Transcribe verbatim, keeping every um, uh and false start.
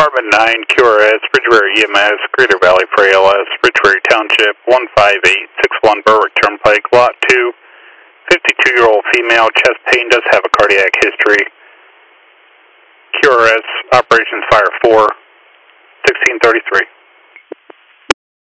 Department nine, Q R S, Ridgeway E M S, Greater Valley for A L S, Ridgeway Township, one five eight six one Berwick Turnpike, Lot two, fifty-two-year-old female, chest pain, does have a cardiac history. Q R S, Operations Fire four, sixteen thirty-three.